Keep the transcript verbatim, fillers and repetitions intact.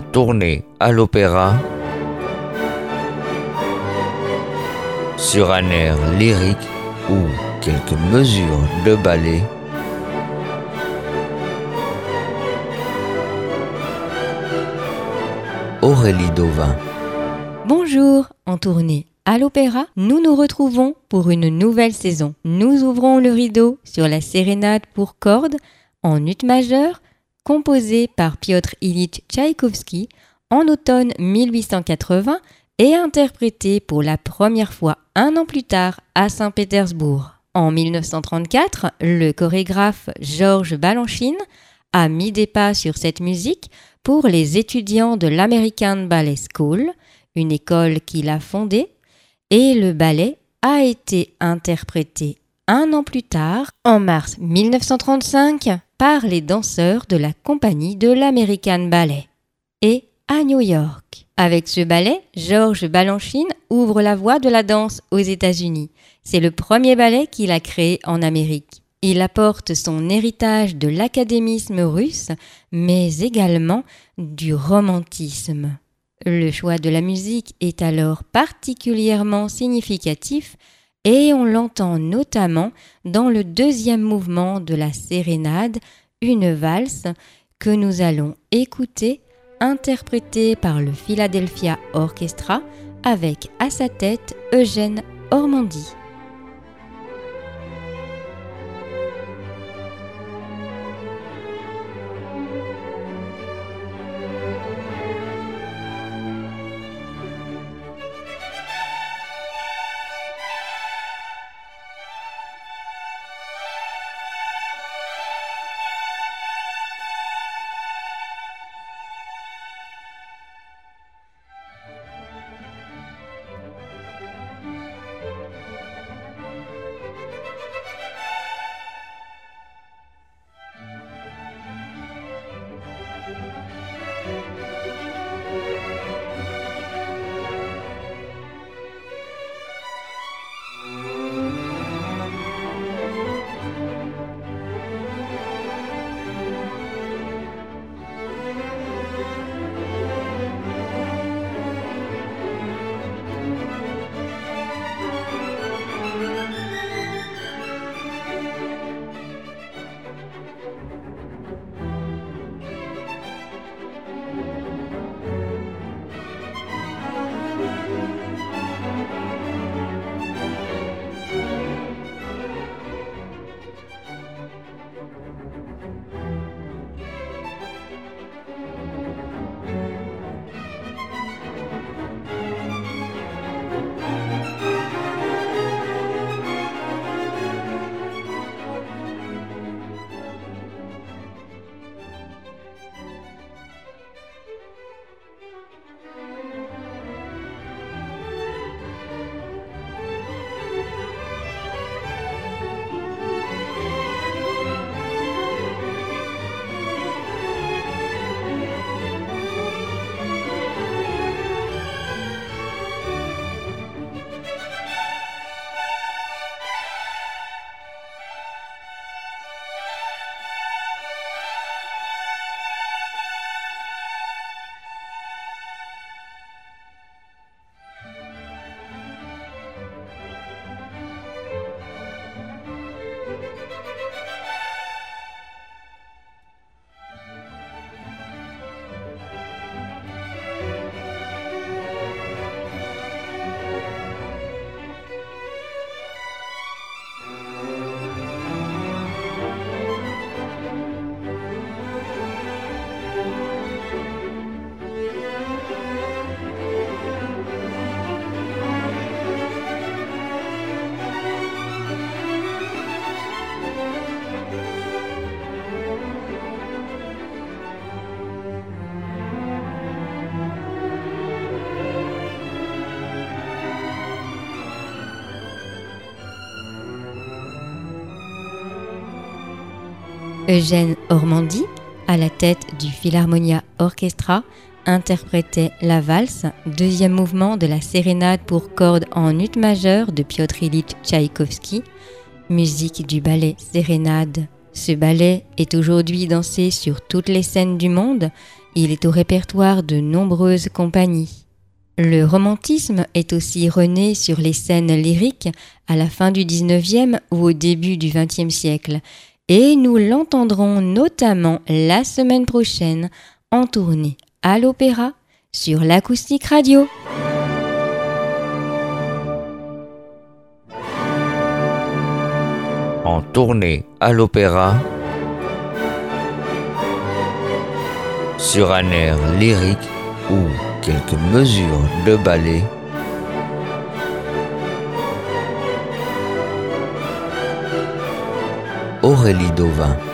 tourné à l'opéra sur un air lyrique ou quelques mesures de ballet. Aurélie Dauvin. Bonjour, en tournée à l'opéra, nous nous retrouvons pour une nouvelle saison. Nous ouvrons le rideau sur la sérénade pour cordes en ut majeur, composée par Piotr Ilyich Tchaïkovski en automne mille huit cent quatre-vingts et interprétée pour la première fois un an plus tard à Saint-Pétersbourg. En mille neuf cent trente-quatre, le chorégraphe Georges Balanchine a mis des pas sur cette musique pour les étudiants de l'American Ballet School, une école qu'il a fondée, et le ballet a été interprété un an plus tard, en mars mille neuf cent trente-cinq, par les danseurs de la compagnie de l'American Ballet, et à New York. Avec ce ballet, Georges Balanchine ouvre la voie de la danse aux États-Unis. C'est le premier ballet qu'il a créé en Amérique. Il apporte son héritage de l'académisme russe, mais également du romantisme. Le choix de la musique est alors particulièrement significatif et on l'entend notamment dans le deuxième mouvement de la sérénade, une valse que nous allons écouter, interprétée par le Philadelphia Orchestra avec à sa tête Eugène Ormandy. Eugène Ormandy, à la tête du Philharmonia Orchestra, interprétait la valse, deuxième mouvement de la sérénade pour cordes en ut majeur de Piotr Ilyich Tchaïkovski, musique du ballet Sérénade. Ce ballet est aujourd'hui dansé sur toutes les scènes du monde Il est au répertoire de nombreuses compagnies. Le romantisme est aussi rené sur les scènes lyriques à la fin du dix-neuvième ou au début du vingtième siècle, et nous l'entendrons notamment la semaine prochaine en tournée à l'Opéra sur l'Acoustique Radio. En tournée à l'Opéra sur un air lyrique ou quelques mesures de ballet. Aurélie Dauvin.